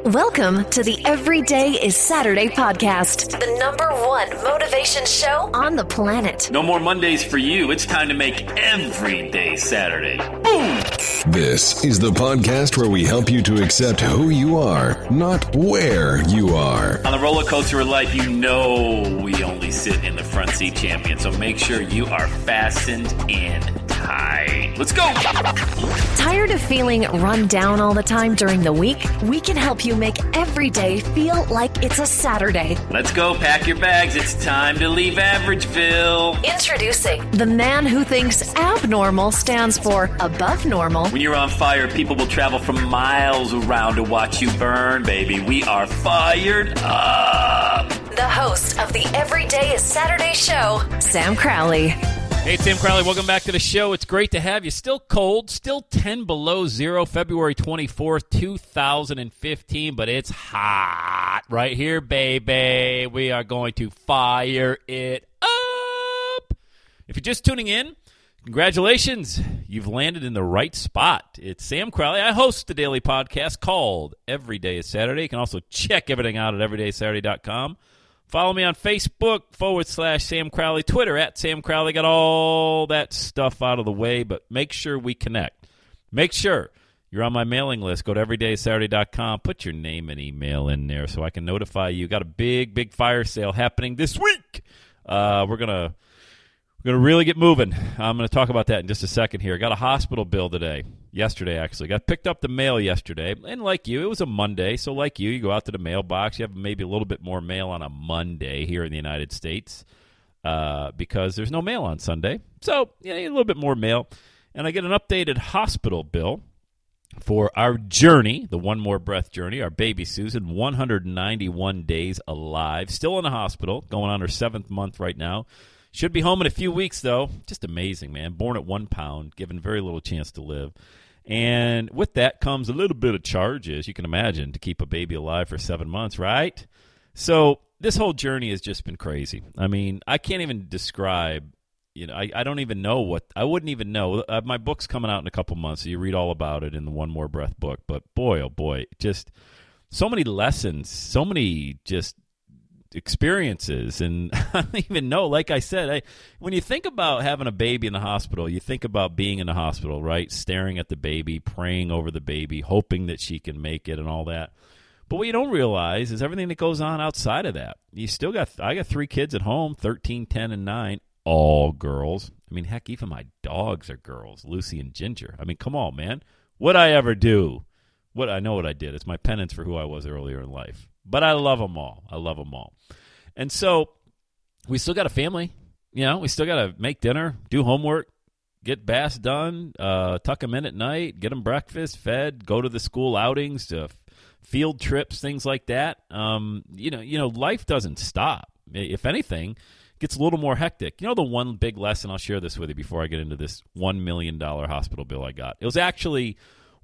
Welcome to the Every Day is Saturday podcast, the #1 motivation show on the planet. No more Mondays for you. It's time to make every day Saturday. Boom! This is the podcast where we help you to accept who you are, not where you are. On the roller coaster of life, you know we only sit in the front seat, champion. So make sure you are fastened in tight. Let's go! Tired of feeling run down all the time during the week? We can help you make every day feel like it's a Saturday. Let's go. Pack your bags. It's time to leave Averageville. Introducing the man who thinks abnormal stands for above normal. When you're on fire, people will travel from miles around to watch you burn, baby. We are fired up. The host of the Every Day is Saturday show, Sam Crowley. Hey, Sam Crowley, welcome back to the show. It's great to have you. Still cold, still 10 below zero, February 24th, 2015, but it's hot right here, baby. We are going to fire it up. If you're just tuning in, congratulations. You've landed in the right spot. It's Sam Crowley. I host the daily podcast called Every Day is Saturday. You can also check everything out at everydaysaturday.com. Follow me on Facebook /Sam Crowley, Twitter @Sam Crowley. Got all that stuff out of the way, but make sure we connect. Make sure you're on my mailing list. Go to everydaysaturday.com. Put your name and email in there so I can notify you. Got a big fire sale happening this week. We're gonna really get moving. I'm going to talk about that in just a second here. I got a hospital bill yesterday actually. Got picked up the mail yesterday. And like you, it was a Monday. So like you go out to the mailbox. You have maybe a little bit more mail on a Monday here in the United States because there's no mail on Sunday. So yeah, a little bit more mail. And I get an updated hospital bill for our journey, the One More Breath journey, our baby Susan, 191 days alive. Still in the hospital, going on her 7th month right now. Should be home in a few weeks, though. Just amazing, man. Born at 1 pound, given very little chance to live. And with that comes a little bit of charges, you can imagine, to keep a baby alive for 7 months, right? So this whole journey has just been crazy. I mean, I can't even describe, I don't even know I wouldn't even know. My book's coming out in a couple months, so you read all about it in the One More Breath book. But boy, oh boy, just so many lessons, so many just experiences, and I don't even know. Like I said, when you think about having a baby in the hospital, you think about being in the hospital, right? Staring at the baby, praying over the baby, hoping that she can make it and all that. But what you don't realize is everything that goes on outside of that. I got 3 kids at home, 13, 10, and 9, all girls. I mean, heck, even my dogs are girls, Lucy and Ginger. I mean, come on, man. What'd I ever do? I know what I did. It's my penance for who I was earlier in life. But I love them all. And so we still got a family. We still got to make dinner, do homework, get Bass done, tuck them in at night, get them breakfast, fed, go to the school outings, field trips, things like that. Life doesn't stop. If anything, it gets a little more hectic. The one big lesson, I'll share this with you before I get into this $1 million hospital bill I got. It was actually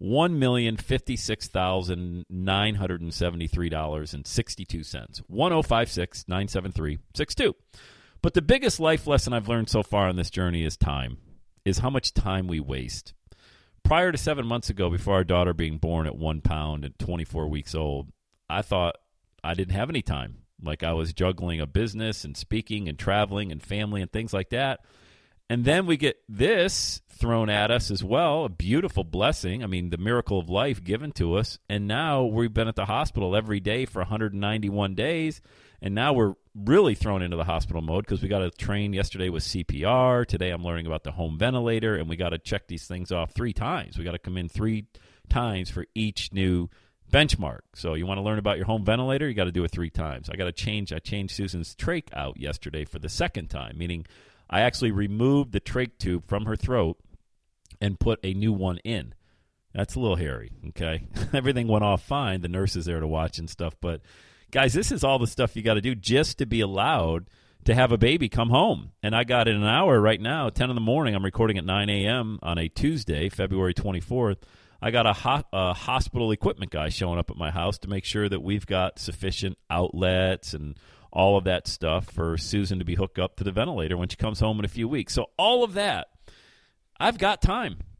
$1,056,973.62. 105697362. But the biggest life lesson I've learned so far on this journey is how much time we waste. Prior to 7 months ago, before our daughter being born at 1 pound and 24 weeks old, I thought I didn't have any time. Like I was juggling a business and speaking and traveling and family and things like that. And then we get this thrown at us as well, a beautiful blessing. I mean, the miracle of life given to us. And now we've been at the hospital every day for 191 days. And now we're really thrown into the hospital mode because we got to train yesterday with CPR. Today I'm learning about the home ventilator, and we got to check these things off 3 times. We got to come in 3 times for each new benchmark. So you want to learn about your home ventilator, you got to do it 3 times. I changed Susan's trach out yesterday for the 2nd time, meaning I actually removed the trach tube from her throat and put a new one in. That's a little hairy, okay? Everything went off fine. The nurse is there to watch and stuff. But, guys, this is all the stuff you got to do just to be allowed to have a baby come home. And I got in an hour right now, 10 in the morning. I'm recording at 9 a.m. on a Tuesday, February 24th. I got a hospital equipment guy showing up at my house to make sure that we've got sufficient outlets and all of that stuff for Susan to be hooked up to the ventilator when she comes home in a few weeks. So all of that, I've got time.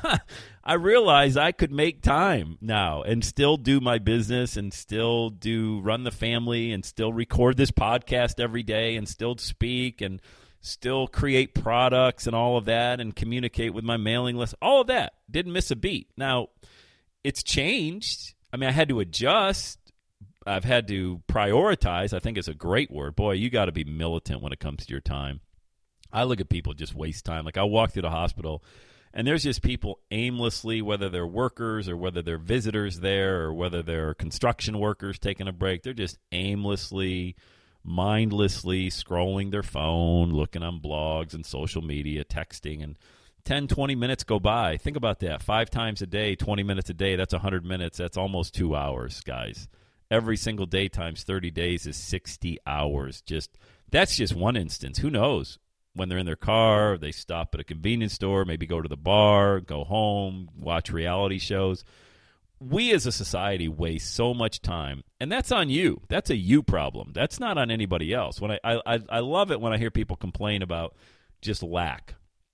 I realized I could make time now and still do my business and still run the family and still record this podcast every day and still speak and still create products and all of that and communicate with my mailing list. All of that. Didn't miss a beat. Now, it's changed. I mean, I had to adjust. I've had to prioritize. I think it's a great word. Boy, you got to be militant when it comes to your time. I look at people just waste time. Like I walk through the hospital, and there's just people aimlessly, whether they're workers or whether they're visitors there or whether they're construction workers taking a break, they're just aimlessly, mindlessly scrolling their phone, looking on blogs and social media, texting, and 10, 20 minutes go by. Think about that. 5 times a day, 20 minutes a day, that's 100 minutes. That's almost 2 hours, guys. Every single day times 30 days is 60 hours. That's just one instance. Who knows? When they're in their car, they stop at a convenience store, maybe go to the bar, go home, watch reality shows. We as a society waste so much time, and that's on you. That's a you problem. That's not on anybody else. When I love it when I hear people complain about just lack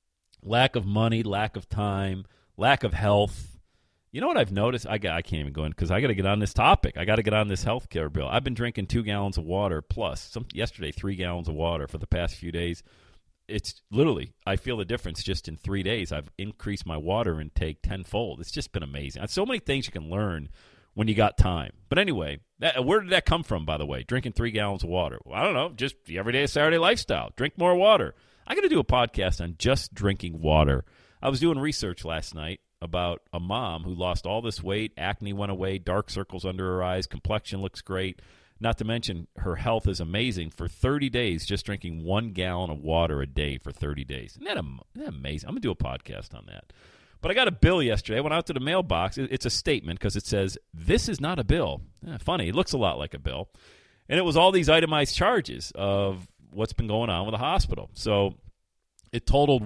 of money, lack of time, lack of health. You know what I've noticed? I can't even go in because I got to get on this topic. I got to get on this healthcare bill. I've been drinking 2 gallons of water plus yesterday 3 gallons of water for the past few days. It's literally, I feel the difference just in 3 days. I've increased my water intake tenfold. It's just been amazing. So many things you can learn when you got time. But anyway, where did that come from, by the way? Drinking 3 gallons of water. Well, I don't know, just the everyday Saturday lifestyle. Drink more water. I got to do a podcast on just drinking water. I was doing research last night about a mom who lost all this weight, acne went away, dark circles under her eyes, complexion looks great. Not to mention her health is amazing for 30 days, just drinking 1 gallon of water a day for 30 days. Isn't that amazing? I'm going to do a podcast on that. But I got a bill yesterday. I went out to the mailbox. It's a statement because it says, this is not a bill. Funny. It looks a lot like a bill. And it was all these itemized charges of what's been going on with the hospital. So it totaled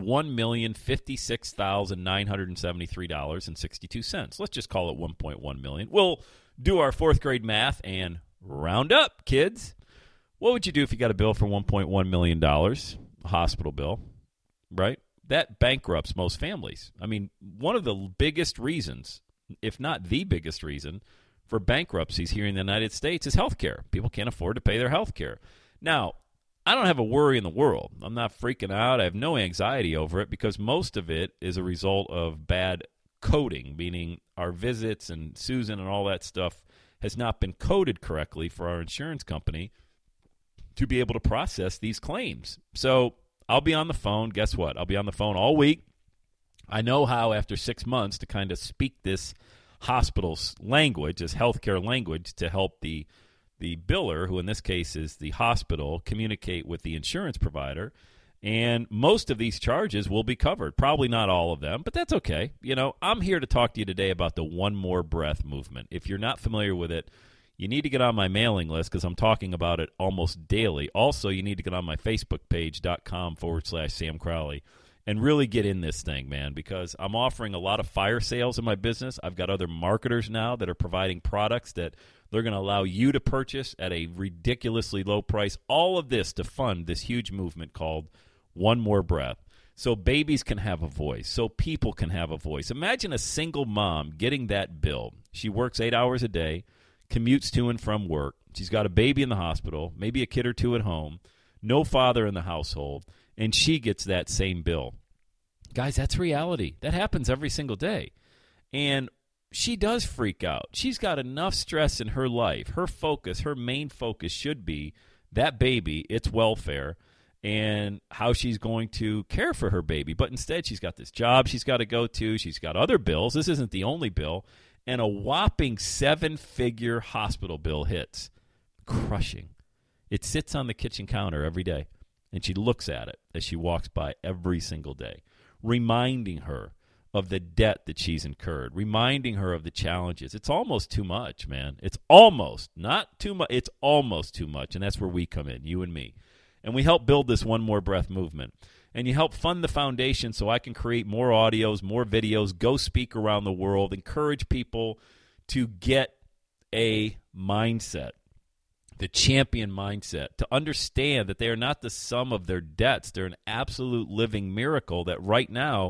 $1,056,973.62. Let's just call it $1.1 million. We'll do our 4th grade math and round up, kids. What would you do if you got a bill for $1.1 million, a hospital bill, right? That bankrupts most families. I mean, one of the biggest reasons, if not the biggest reason, for bankruptcies here in the United States is healthcare. People can't afford to pay their healthcare. Now, I don't have a worry in the world. I'm not freaking out. I have no anxiety over it because most of it is a result of bad coding, meaning our visits and Susan and all that stuff has not been coded correctly for our insurance company to be able to process these claims. So I'll be on the phone. Guess what? I'll be on the phone all week. I know how, after 6 months, to kind of speak this hospital's language, this healthcare language, to help the biller, who in this case is the hospital, communicate with the insurance provider. And most of these charges will be covered. Probably not all of them, but that's okay. You know, I'm here to talk to you today about the One More Breath movement. If you're not familiar with it, you need to get on my mailing list because I'm talking about it almost daily. Also, you need to get on my Facebook page.com/Sam Crowley and really get in this thing, man, because I'm offering a lot of fire sales in my business. I've got other marketers now that are providing products that they're going to allow you to purchase at a ridiculously low price. All of this to fund this huge movement called One More Breath. So babies can have a voice. So people can have a voice. Imagine a single mom getting that bill. She works 8 hours a day, commutes to and from work. She's got a baby in the hospital, maybe a kid or two at home, no father in the household, and she gets that same bill. Guys, that's reality. That happens every single day. And she does freak out. She's got enough stress in her life. Her focus, her main focus should be that baby, its welfare, and how she's going to care for her baby. But instead, she's got this job she's got to go to. She's got other bills. This isn't the only bill. And a whopping 7-figure hospital bill hits. Crushing. It sits on the kitchen counter every day, and she looks at it as she walks by every single day, reminding her of the debt that she's incurred, reminding her of the challenges. It's almost too much, man. It's almost, not too much. It's almost too much, and that's where we come in, you and me. And we help build this One More Breath movement. And you help fund the foundation so I can create more audios, more videos, go speak around the world, encourage people to get a mindset, the champion mindset, to understand that they are not the sum of their debts. They're an absolute living miracle that right now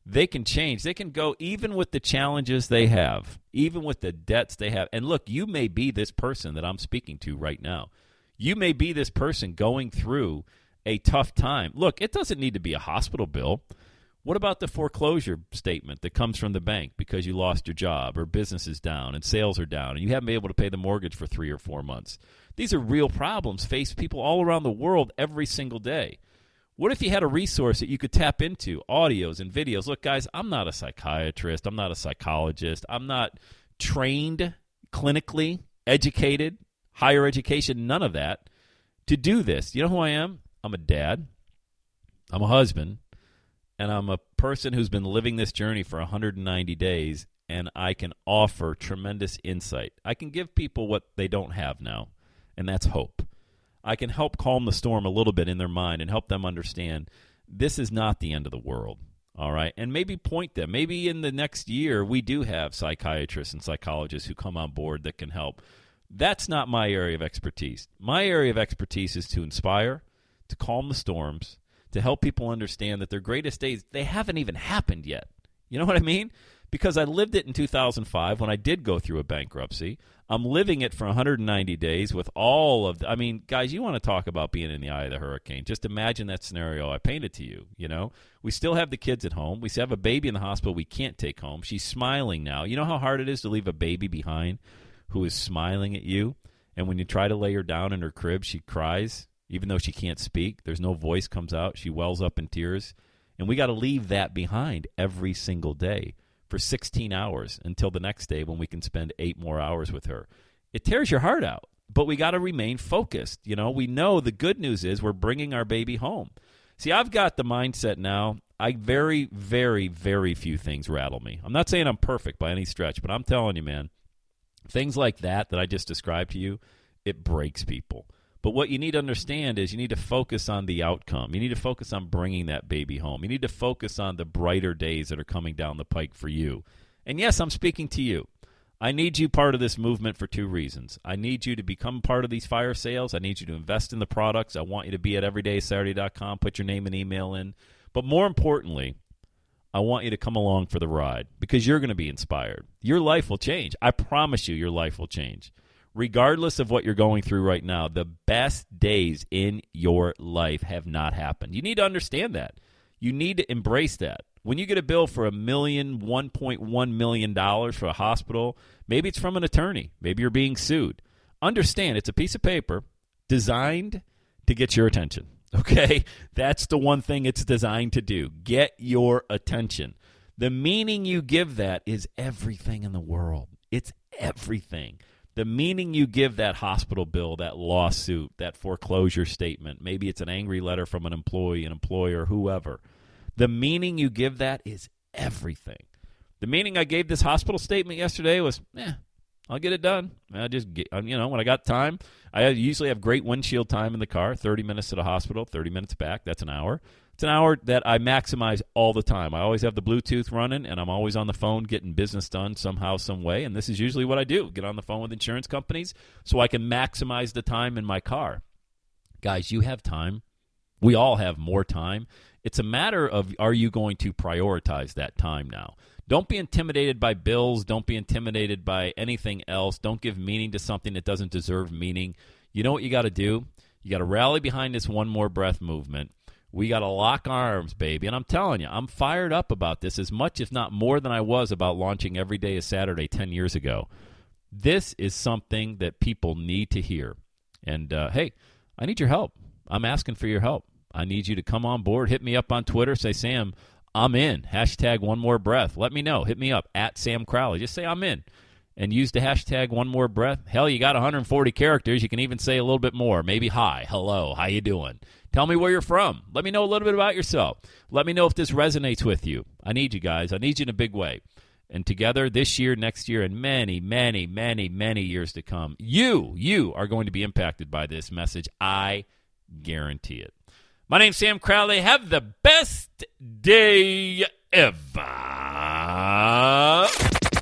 they can change. They can go even with the challenges they have, even with the debts they have. And look, you may be this person that I'm speaking to right now. You may be this person going through a tough time. Look, it doesn't need to be a hospital bill. What about the foreclosure statement that comes from the bank because you lost your job or business is down and sales are down and you haven't been able to pay the mortgage for 3 or 4 months? These are real problems face people all around the world every single day. What if you had a resource that you could tap into, audios and videos? Look, guys, I'm not a psychiatrist. I'm not a psychologist. I'm not trained, clinically educated, higher education, none of that, to do this. You know who I am? I'm a dad. I'm a husband. And I'm a person who's been living this journey for 190 days, and I can offer tremendous insight. I can give people what they don't have now, and that's hope. I can help calm the storm a little bit in their mind and help them understand this is not the end of the world, all right? And maybe point them. Maybe in the next year we do have psychiatrists and psychologists who come on board that can help. That's not my area of expertise. My area of expertise is to inspire, to calm the storms, to help people understand that their greatest days, they haven't even happened yet. You know what I mean? Because I lived it in 2005 when I did go through a bankruptcy. I'm living it for 190 days with all of I mean, guys, you want to talk about being in the eye of the hurricane. Just imagine that scenario I painted to you, you know? We still have the kids at home. We still have a baby in the hospital we can't take home. She's smiling now. You know how hard it is to leave a baby behind who is smiling at you? And when you try to lay her down in her crib, she cries, even though she can't speak. There's no voice comes out. She wells up in tears. And we got to leave that behind every single day for 16 hours until the next day when we can spend 8 more hours with her. It tears your heart out, but we got to remain focused. You know, we know the good news is we're bringing our baby home. See, I've got the mindset now. Very, very, very few things rattle me. I'm not saying I'm perfect by any stretch, but I'm telling you, man, things like that I just described to you, it breaks people. But what you need to understand is you need to focus on the outcome. You need to focus on bringing that baby home. You need to focus on the brighter days that are coming down the pike for you. And yes, I'm speaking to you. I need you part of this movement for 2 reasons. I need you to become part of these fire sales. I need you to invest in the products. I want you to be at everydaysaturday.com, put your name and email in. But more importantly, I want you to come along for the ride because you're going to be inspired. Your life will change. I promise you your life will change. Regardless of what you're going through right now, the best days in your life have not happened. You need to understand that. You need to embrace that. When you get a bill for $1 million, $1.1 million for a hospital, maybe it's from an attorney. Maybe you're being sued. Understand, it's a piece of paper designed to get your attention. Okay? That's the one thing it's designed to do. Get your attention. The meaning you give that is everything in the world. It's everything. The meaning you give that hospital bill, that lawsuit, that foreclosure statement, maybe it's an angry letter from an employee, an employer, whoever. The meaning you give that is everything. The meaning I gave this hospital statement yesterday was, I'll get it done. I just get, when I got time, I usually have great windshield time in the car, 30 minutes to the hospital, 30 minutes back. That's an hour. It's an hour that I maximize all the time. I always have the Bluetooth running, and I'm always on the phone getting business done somehow, some way. And this is usually what I do, get on the phone with insurance companies so I can maximize the time in my car. Guys, you have time. We all have more time. It's a matter of, are you going to prioritize that time now? Don't be intimidated by bills. Don't be intimidated by anything else. Don't give meaning to something that doesn't deserve meaning. You know what you got to do? You got to rally behind this one more breath movement. We got to lock arms, baby. And I'm telling you, I'm fired up about this as much, if not more, than I was about launching Every Day is Saturday 10 years ago. This is something that people need to hear. And, hey, I need your help. I'm asking for your help. I need you to come on board. Hit me up on Twitter. Say, Sam, I'm in. Hashtag one more breath. Let me know. Hit me up at Sam Crowley. Just say I'm in. And use the hashtag one more breath. Hell, you got 140 characters. You can even say a little bit more. Maybe hi, hello, how you doing? Tell me where you're from. Let me know a little bit about yourself. Let me know if this resonates with you. I need you guys. I need you in a big way. And together this year, next year, and many, many, many, many years to come, you are going to be impacted by this message. I guarantee it. My name's Sam Crowley. Have the best day ever.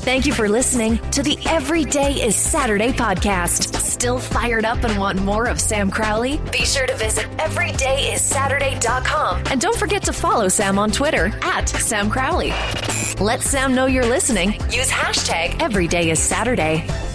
Thank you for listening to the Every Day is Saturday podcast. Still fired up and want more of Sam Crowley? Be sure to visit everydayissaturday.com. And don't forget to follow Sam on Twitter @Sam Crowley. Let Sam know you're listening. Use hashtag EverydayIsSaturday.